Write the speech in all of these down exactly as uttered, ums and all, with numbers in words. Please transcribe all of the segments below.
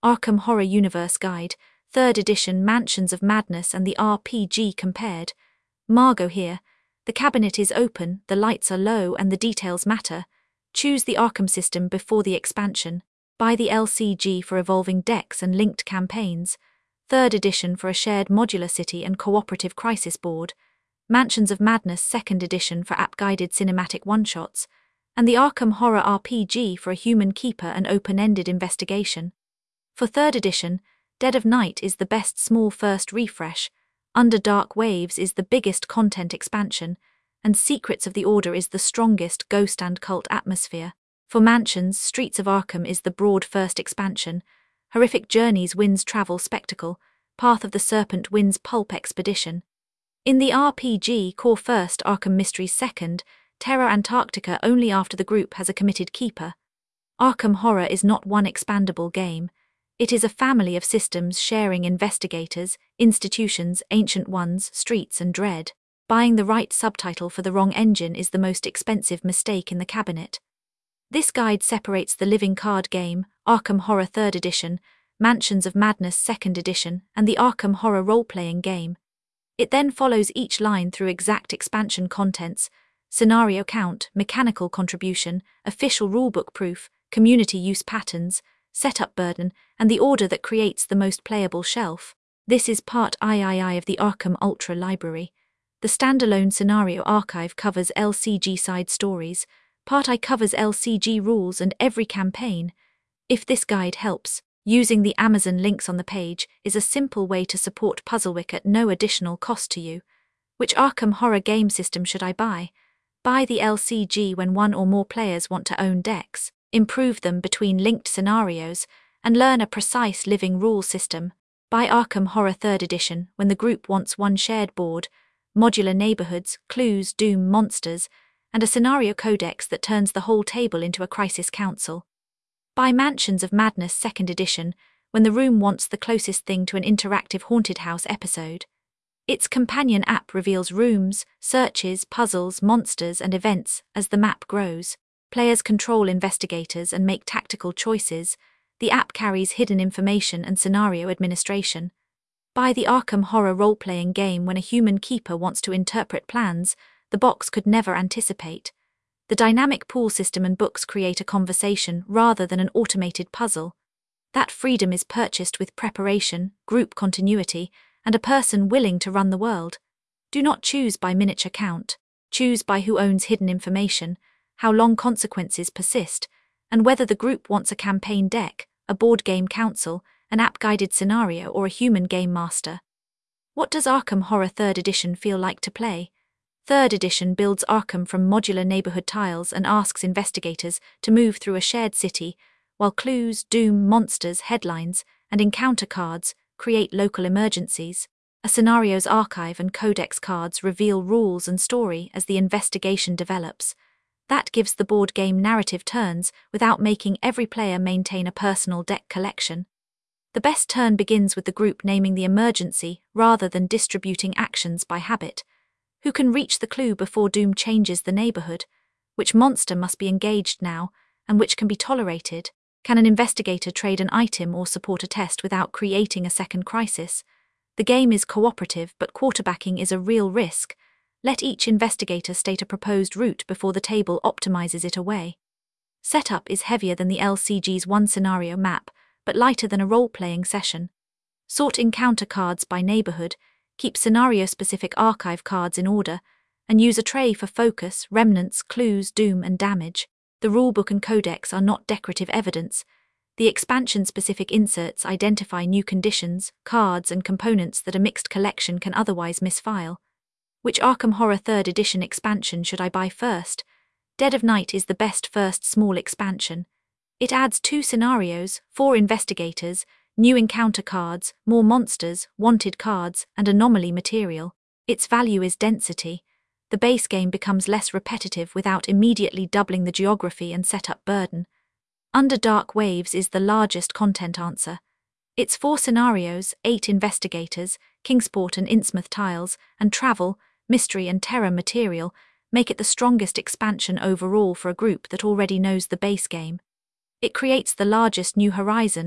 Arkham Horror Universe Guide, third edition Mansions of Madness and the R P G Compared. Margot here. The cabinet is open, the lights are low and the details matter. Choose the Arkham system before the expansion. Buy the L C G for evolving decks and linked campaigns. third edition for a shared modular city and cooperative crisis board. Mansions of Madness second edition for app-guided cinematic one-shots. And the Arkham Horror R P G for a human keeper and open-ended investigation. For third edition, Dead of Night is the best small first refresh, Under Dark Waves is the biggest content expansion, and Secrets of the Order is the strongest ghost and cult atmosphere. For Mansions, Streets of Arkham is the broad first expansion, Horrific Journeys wins Travel Spectacle, Path of the Serpent wins Pulp Expedition. In the R P G core first, Arkham Mysteries second, Terror Antarctica only after the group has a committed keeper. Arkham Horror is not one expandable game. It is a family of systems sharing investigators, institutions, ancient ones, streets and dread. Buying the right subtitle for the wrong engine is the most expensive mistake in the cabinet. This guide separates the living card game, Arkham Horror third edition, Mansions of Madness second edition, and the Arkham Horror role-playing game. It then follows each line through exact expansion contents, scenario count, mechanical contribution, official rulebook proof, community use patterns, setup burden, and the order that creates the most playable shelf. This is part three of the Arkham Ultra library. The standalone scenario archive covers L C G side stories, part I covers L C G rules and every campaign. If this guide helps, using the Amazon links on the page is a simple way to support Puzzlewick at no additional cost to you. Which Arkham Horror game system should I buy? Buy the L C G when one or more players want to own decks, improve them between linked scenarios, and learn a precise living rule system. Buy Arkham Horror third edition when the group wants one shared board, modular neighborhoods, clues, doom, monsters, and a scenario codex that turns the whole table into a crisis council. Buy Mansions of Madness second edition when the room wants the closest thing to an interactive haunted house episode. Its companion app reveals rooms, searches, puzzles, monsters, and events as the map grows. Players control investigators and make tactical choices. The app carries hidden information and scenario administration. Buy the Arkham Horror role-playing game when a human keeper wants to interpret plans the box could never anticipate. The dynamic pool system and books create a conversation rather than an automated puzzle. That freedom is purchased with preparation, group continuity, and a person willing to run the world. Do not choose by miniature count. Choose by who owns hidden information, how long consequences persist, and whether the group wants a campaign deck, a board game council, an app-guided scenario, or a human game master. What does Arkham Horror third edition feel like to play? third edition builds Arkham from modular neighborhood tiles and asks investigators to move through a shared city, while clues, doom, monsters, headlines, and encounter cards create local emergencies. A scenario's archive and codex cards reveal rules and story as the investigation develops. That gives the board game narrative turns without making every player maintain a personal deck collection. The best turn begins with the group naming the emergency rather than distributing actions by habit. Who can reach the clue before doom changes the neighborhood? Which monster must be engaged now, and which can be tolerated? Can an investigator trade an item or support a test without creating a second crisis? The game is cooperative, but quarterbacking is a real risk. Let each investigator state a proposed route before the table optimizes it away. Setup is heavier than the L C G's one scenario map, but lighter than a role-playing session. Sort encounter cards by neighborhood, keep scenario-specific archive cards in order, and use a tray for focus, remnants, clues, doom, and damage. The rulebook and codex are not decorative evidence. The expansion-specific inserts identify new conditions, cards, and components that a mixed collection can otherwise misfile. Which Arkham Horror third edition expansion should I buy first? Dead of Night is the best first small expansion. It adds two scenarios, four investigators, new encounter cards, more monsters, wanted cards, and anomaly material. Its value is density. The base game becomes less repetitive without immediately doubling the geography and setup burden. Under Dark Waves is the largest content answer. Its four scenarios, eight investigators, Kingsport and Innsmouth tiles, and travel, mystery and terror material make it the strongest expansion overall for a group that already knows the base game. It creates the largest new horizon,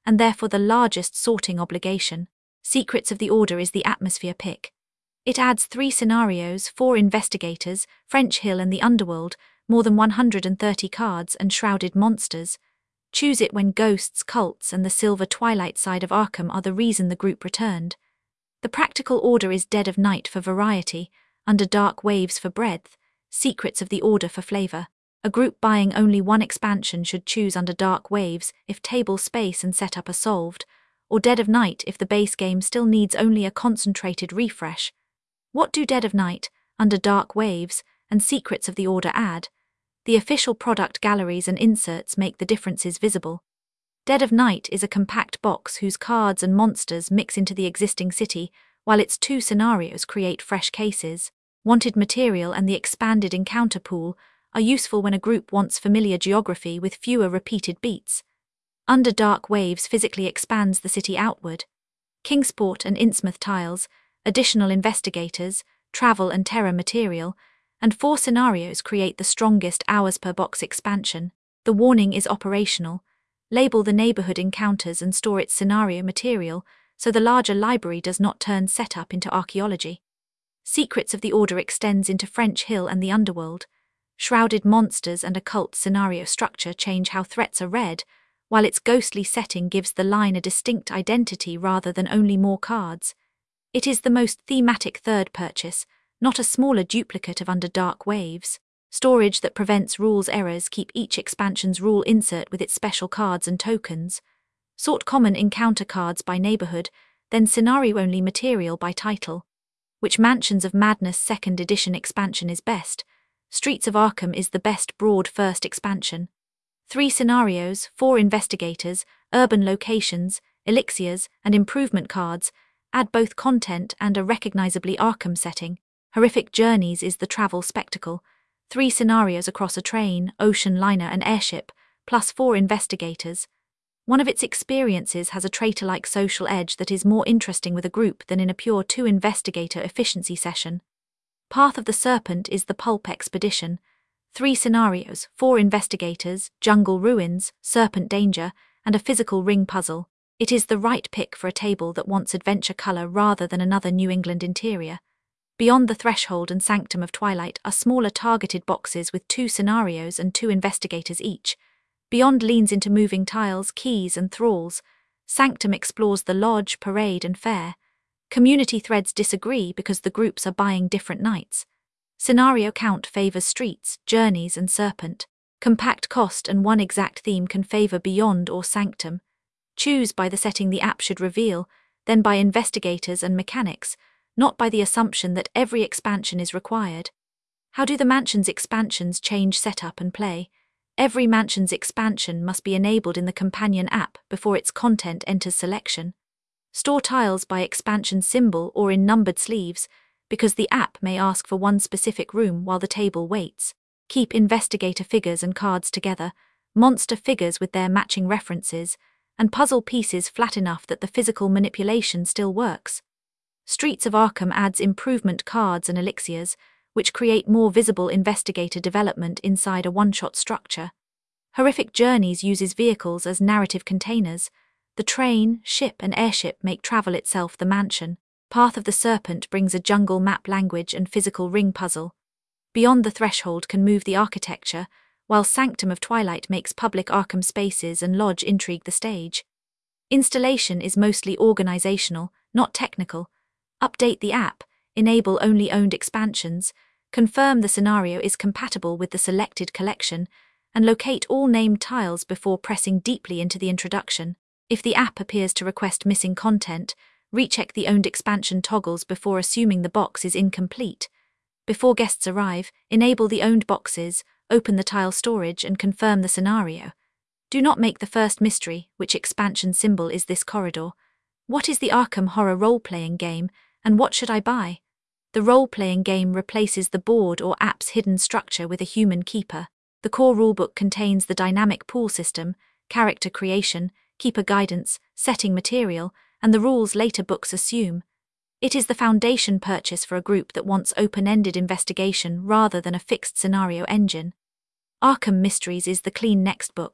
and therefore the largest sorting obligation. Secrets of the Order is the atmosphere pick. It adds three scenarios, four investigators, French Hill and the Underworld, more than one hundred thirty cards and shrouded monsters. Choose it when ghosts, cults and the silver twilight side of Arkham are the reason the group returned. The practical order is Dead of Night for variety, Under Dark Waves for breadth, Secrets of the Order for flavor. A group buying only one expansion should choose Under Dark Waves if table space and setup are solved, or Dead of Night if the base game still needs only a concentrated refresh. What do Dead of Night, Under Dark Waves, and Secrets of the Order add? The official product galleries and inserts make the differences visible. Dead of Night is a compact box whose cards and monsters mix into the existing city, while its two scenarios create fresh cases. Wanted material and the expanded encounter pool are useful when a group wants familiar geography with fewer repeated beats. Under Dark Waves physically expands the city outward. Kingsport and Innsmouth tiles, additional investigators, travel and terror material, and four scenarios create the strongest hours per box expansion. The warning is operational. Label the neighborhood encounters and store its scenario material so the larger library does not turn setup into archaeology. Secrets of the Order extends into French Hill and the Underworld. Shrouded monsters and occult scenario structure change how threats are read, while its ghostly setting gives the line a distinct identity rather than only more cards. It is the most thematic third purchase, not a smaller duplicate of Under Dark Waves. Storage that prevents rules errors keep each expansion's rule insert with its special cards and tokens. Sort common encounter cards by neighborhood, then scenario-only material by title. Which Mansions of Madness second edition expansion is best? Streets of Arkham is the best broad first expansion. Three scenarios, four investigators, urban locations, elixirs, and improvement cards add both content and a recognizably Arkham setting. Horrific Journeys is the travel spectacle. Three scenarios across a train, ocean liner and airship, plus four investigators. One of its experiences has a traitor-like social edge that is more interesting with a group than in a pure two-investigator efficiency session. Path of the Serpent is the pulp expedition. Three scenarios, four investigators, jungle ruins, serpent danger, and a physical ring puzzle. It is the right pick for a table that wants adventure color rather than another New England interior. Beyond the Threshold and Sanctum of Twilight are smaller targeted boxes with two scenarios and two investigators each. Beyond leans into moving tiles, keys, and thralls. Sanctum explores the lodge, parade, and fair. Community threads disagree because the groups are buying different nights. Scenario count favors streets, journeys, and serpent. Compact cost and one exact theme can favor Beyond or Sanctum. Choose by the setting the app should reveal, then by investigators and mechanics, not by the assumption that every expansion is required. How do the Mansion's expansions change setup and play? Every Mansion's expansion must be enabled in the companion app before its content enters selection. Store tiles by expansion symbol or in numbered sleeves, because the app may ask for one specific room while the table waits. Keep investigator figures and cards together, monster figures with their matching references, and puzzle pieces flat enough that the physical manipulation still works. Streets of Arkham adds improvement cards and elixirs, which create more visible investigator development inside a one-shot structure. Horrific Journeys uses vehicles as narrative containers. The train, ship, and airship make travel itself the mansion. Path of the Serpent brings a jungle map language and physical ring puzzle. Beyond the Threshold can move the architecture, while Sanctum of Twilight makes public Arkham spaces and lodge intrigue the stage. Installation is mostly organizational, not technical. Update the app, enable only owned expansions, confirm the scenario is compatible with the selected collection, and locate all named tiles before pressing deeply into the introduction. If the app appears to request missing content, recheck the owned expansion toggles before assuming the box is incomplete. Before guests arrive, enable the owned boxes, open the tile storage and confirm the scenario. Do not make the first mystery, which expansion symbol is this corridor. What is the Arkham Horror role-playing game, and what should I buy? The role-playing game replaces the board or app's hidden structure with a human keeper. The core rulebook contains the dynamic pool system, character creation, keeper guidance, setting material, and the rules later books assume. It is the foundation purchase for a group that wants open-ended investigation rather than a fixed scenario engine. Arkham Mysteries is the clean next book.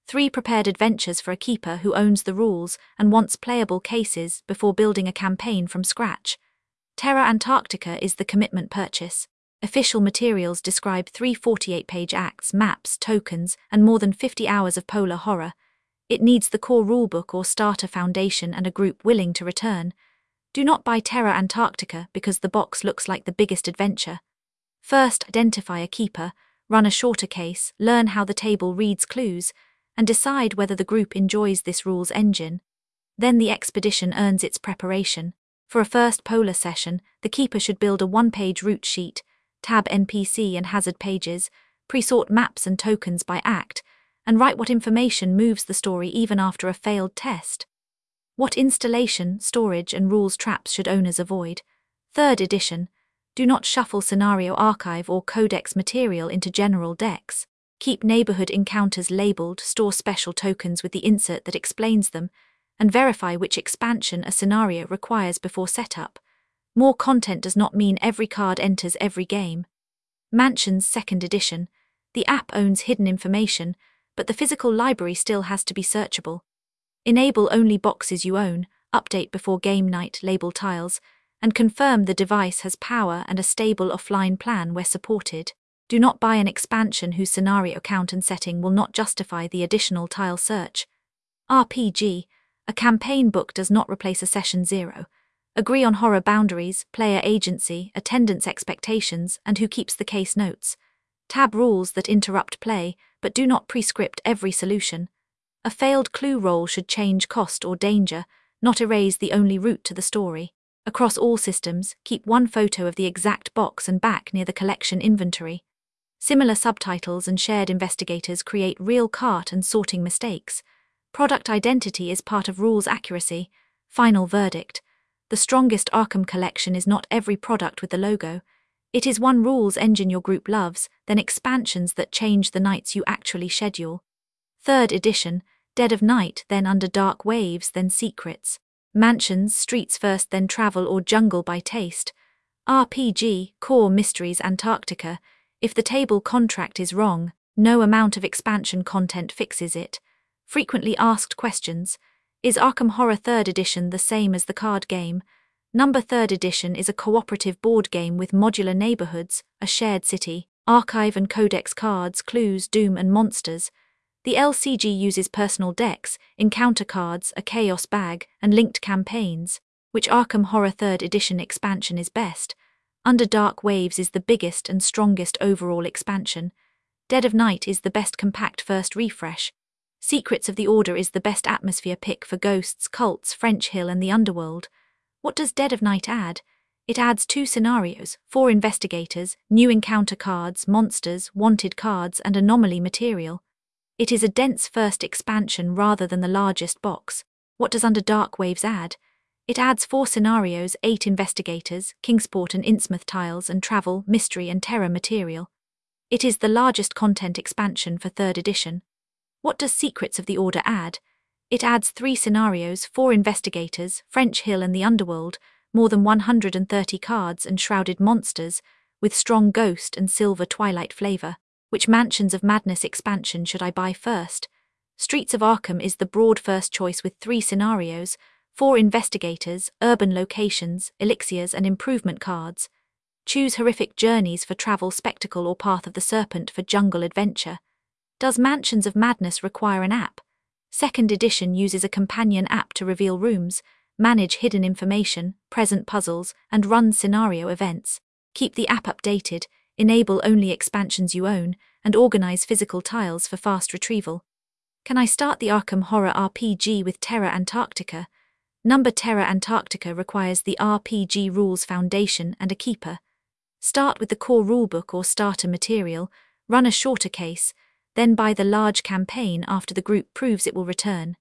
Three prepared adventures for a keeper who owns the rules and wants playable cases before building a campaign from scratch. Terra Antarctica is the commitment purchase. Official materials describe three forty-eight page acts, maps, tokens, and more than fifty hours of polar horror. It needs the core rulebook or starter foundation and a group willing to return. Do not buy Terra Antarctica because the box looks like the biggest adventure. First, identify a keeper, run a shorter case, learn how the table reads clues, and decide whether the group enjoys this rules engine. Then the expedition earns its preparation. For a first polar session, the keeper should build a one-page route sheet, tab N P C and hazard pages, pre-sort maps and tokens by act, and write what information moves the story even after a failed test. What installation, storage, and rules traps should owners avoid? Third edition. Do not shuffle scenario archive or codex material into general decks. Keep neighborhood encounters labeled, store special tokens with the insert that explains them, and verify which expansion a scenario requires before setup. More content does not mean every card enters every game. Mansions second edition. The app owns hidden information, but the physical library still has to be searchable. Enable only boxes you own, update before game night, label tiles, and confirm the device has power and a stable offline plan where supported. Do not buy an expansion whose scenario count and setting will not justify the additional tile search. R P G. A campaign book does not replace a session zero. Agree on horror boundaries, player agency, attendance expectations, and who keeps the case notes. Tab rules that interrupt play, but do not prescript every solution. A failed clue roll should change cost or danger, not erase the only route to the story. Across all systems, keep one photo of the exact box and back near the collection inventory. Similar subtitles and shared investigators create real cart and sorting mistakes. Product identity is part of rules accuracy. Final verdict. The strongest Arkham collection is not every product with the logo. It is one rules engine your group loves, then expansions that change the nights you actually schedule. Third edition, Dead of Night, then Under Dark Waves, then Secrets. Mansions, streets first, then travel or jungle by taste. R P G, core mysteries Antarctica. If the table contract is wrong, no amount of expansion content fixes it. Frequently asked questions. Is Arkham Horror third edition the same as the card game? Number third edition is a cooperative board game with modular neighborhoods, a shared city, archive and codex cards, clues, doom and monsters. The L C G uses personal decks, encounter cards, a chaos bag, and linked campaigns. Which Arkham Horror third edition expansion is best? Under Dark Waves is the biggest and strongest overall expansion. Dead of Night is the best compact first refresh. Secrets of the Order is the best atmosphere pick for ghosts, cults, French Hill and the Underworld. What does Dead of Night add? It adds two scenarios, four investigators, new encounter cards, monsters, wanted cards and anomaly material. It is a dense first expansion rather than the largest box. What does Under Dark Waves add? It adds four scenarios, eight investigators, Kingsport and Innsmouth tiles and travel, mystery and terror material. It is the largest content expansion for third edition. What does Secrets of the Order add? It adds three scenarios, four investigators, French Hill and the Underworld, more than one hundred thirty cards and shrouded monsters, with strong ghost and silver twilight flavor. Which Mansions of Madness expansion should I buy first? Streets of Arkham is the broad first choice with three scenarios, four investigators, urban locations, elixirs and improvement cards. Choose Horrific Journeys for travel, spectacle or Path of the Serpent for jungle adventure. Does Mansions of Madness require an app? Second edition uses a companion app to reveal rooms, manage hidden information, present puzzles, and run scenario events. Keep the app updated, enable only expansions you own, and organize physical tiles for fast retrieval. Can I start the Arkham Horror R P G with Terra Antarctica? Number Terra Antarctica requires the R P G rules foundation and a keeper. Start with the core rulebook or starter material, run a shorter case, then buy the large campaign after the group proves it will return.